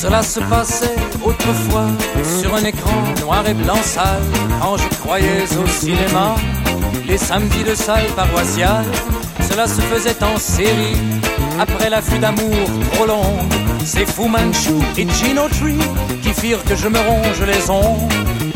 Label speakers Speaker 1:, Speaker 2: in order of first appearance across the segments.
Speaker 1: Cela se passait autrefois sur un écran noir et blanc sale, quand je croyais au cinéma, les samedis de salle paroissiale. Cela se faisait en série, après l'affût d'amour trop longue. C'est Fu Manchu et Gino Tree qui firent que je me ronge les ongles.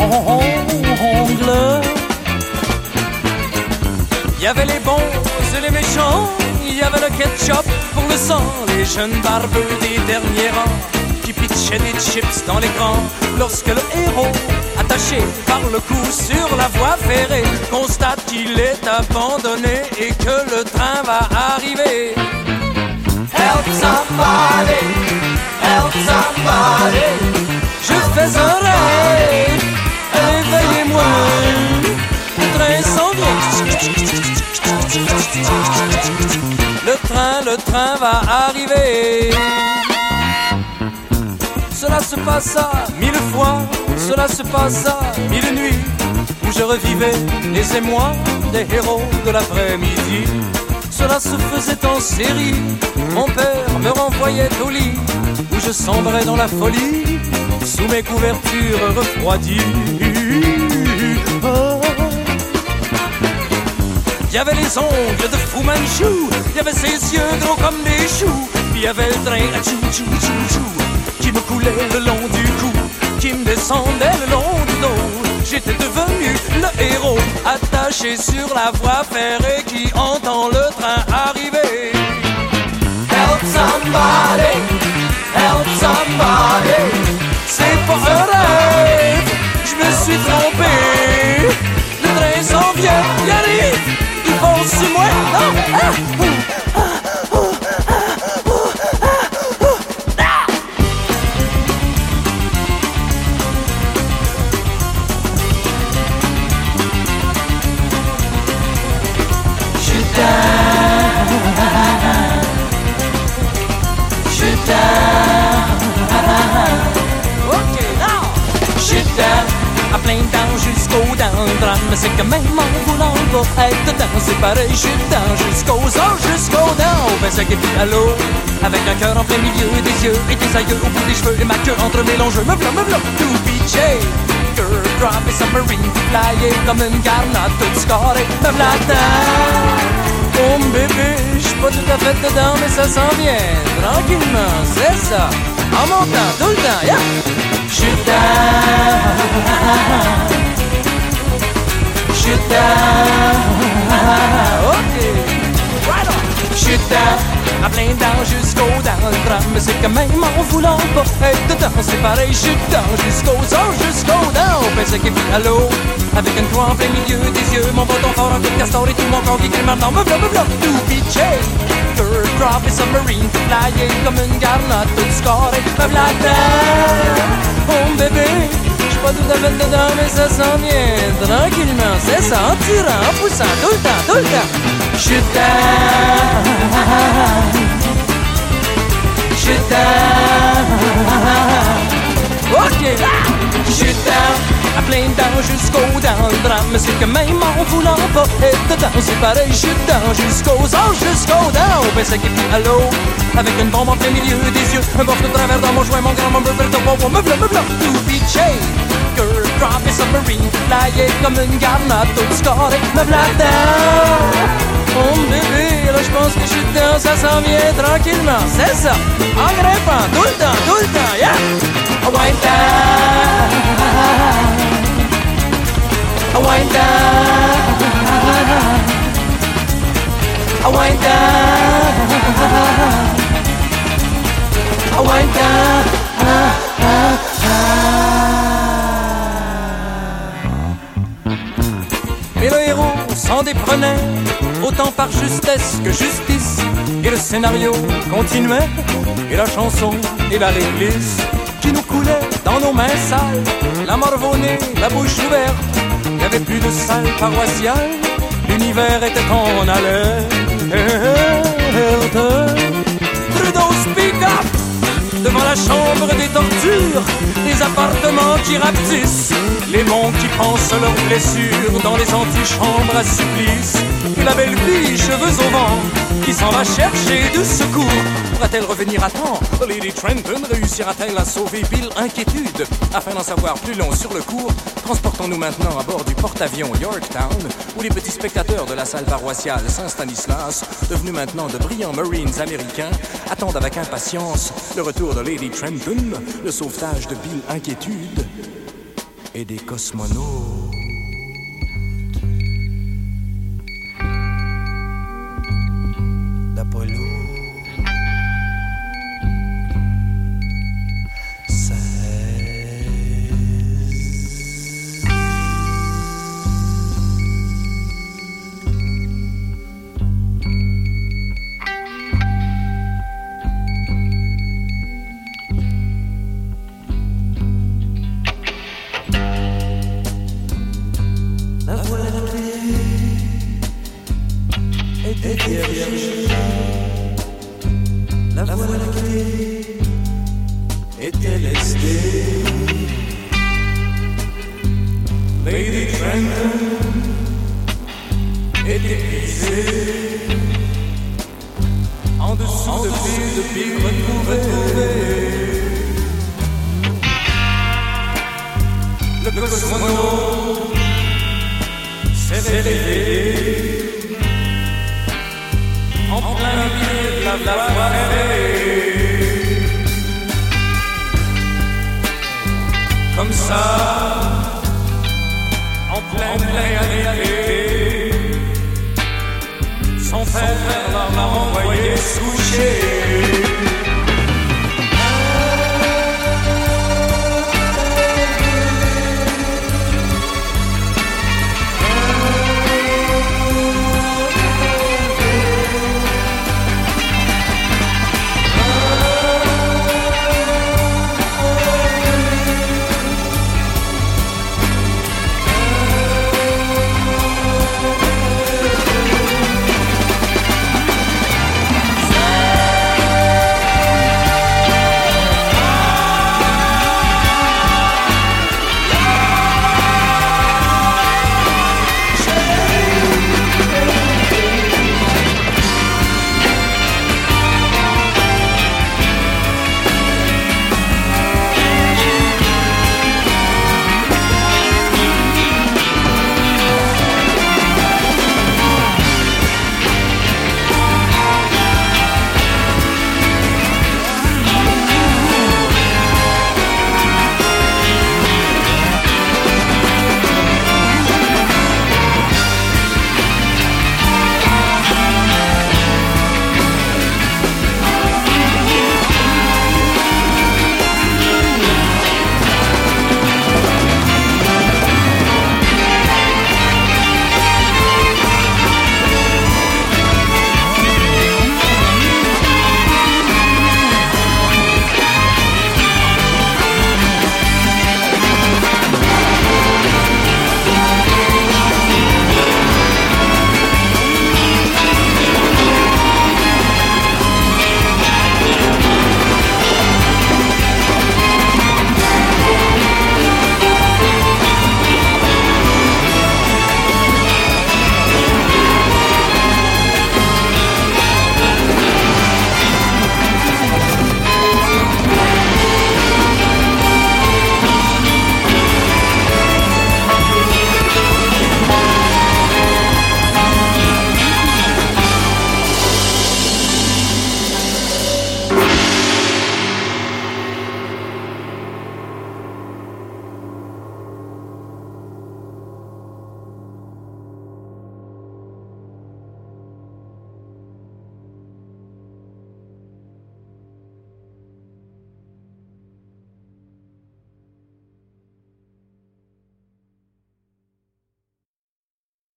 Speaker 1: Il y avait les bons et les méchants, il y avait le ketchup pour le sang, les jeunes barbeux des derniers rangs qui pitchaient des chips dans l'écran. Lorsque le héros, attaché par le cou sur la voie ferrée, constate qu'il est abandonné et que le train va arriver. Help somebody, help somebody. Je fais un rêve, réveillez-moi. Le train s'en vient. Le train va arriver. Cela se passa 1000 fois, cela se passa 1000 nuits, où je revivais les émois des héros de l'après-midi. Cela se faisait en série, mon père me renvoyait au lit, où je sombrais dans la folie, sous mes couvertures refroidies. Oh. Il y avait les ongles de Fu Manchu, il y avait ses yeux gros comme des choux, puis il y avait le train à chou-chou-chou-chou qui me coulait le long du cou, qui me descendait le long du dos. J'étais devenu le héros, attaché sur la voie ferrée, qui entend le train arriver. Help somebody, help somebody. C'est pas un rêve, je me suis trompé. Le train s'en vient, il arrive, il fonce sur moi. Non, mais c'est que même en voulant pas être dedans, c'est pareil, je suis dedans jusqu'aux os, jusqu'aux dents. On fait ça qui est à l'eau, avec un cœur en plein milieu, des yeux et des aïeux au bout des cheveux, et ma queue entre mes longs jeux. Me v'là, to BJ, girl drop et submarine, flyer comme une garnotte toute scarrée. Me v'là dedans, oh bébé, j'suis pas tout à fait dedans, mais ça s'en vient, tranquillement, c'est ça, en montant, tout le temps, yeah. J'suis dedans. J'suis down, ok, right on. J'suis down, à plein dents jusqu'aux dents. Le drame, mais c'est que même en voulant pas être dedans, c'est pareil, j'suis down jusqu'aux os, jusqu'aux dents. On pensait qu'il vit à l'eau, avec une croix en plein milieu des yeux, mon bâton fort, un coup de castor et tout mon corps qui crie maintenant. Me v'là, to BJ, girl drop et submarine, flyer comme une garnotte toute scarrée. Me v'là dedans, oh bébé. Pas tout à fait dedans, mais ça s'en vient tranquillement, c'est ça, en tirant, en poussant, tout le temps, tout le temps. J'suis down, j'suis down, ok, j'suis down, à plein dents jusqu'aux dents. Le drame, mais c'est que même en voulant pas être dedans, c'est pareil, j'suis down jusqu'aux os, jusqu'aux dents. On pensait qu'il vit à l'eau, avec une bombe en plein milieu des yeux, un bof de travers dans mon joint, mon grand membre vert au me v'là, to BJ. Girl drop et submarine, flyer comme une garnotte toute scarrée. Me v'là dedans, oh bébé, là j'pense que j'suis dedans, ça s'en vient tranquillement, c'est ça, en grimpant, tout le temps, yeah. Wind down, wind down, wind down, wind down. Mais le héros s'en déprenait, autant par justesse que justice. Et le scénario continuait, et la chanson et la réglisse qui nous coulait dans nos mains sales, la morve au nez, la bouche ouverte. Il n'y avait plus de salle paroissiale, l'univers était en alerte. Trudeau speak up devant la chambre des tortures, des appartements qui rapetissent, les bons qui pensent leurs blessures dans les antichambres à supplice. Et la belle fille, cheveux au vent, qui qui s'en va chercher du secours. Pourra-t-elle revenir à temps? Lady Trenton réussira-t-elle à sauver Bill? Inquiétude. Afin d'en savoir plus long sur le cours, transportons-nous maintenant à bord du porte-avions Yorktown, où les petits spectateurs de la salle paroissiale Saint-Stanislas, devenus maintenant de brillants Marines américains, attendent avec impatience le retour de Lady Trenton, le sauvetage de Bill Inquiétude et des cosmonautes. D'Apollo 16. La Voie lactée était vierge. La Voie lactée était lestée. Lady Trenton était épuisée. En dessous de pieds retrouvés. Le cosmonaute s'est réveillé en plein milieu de la voie ferrée. Comme ça, en pleine réalité, son père l'a envoyé se coucher.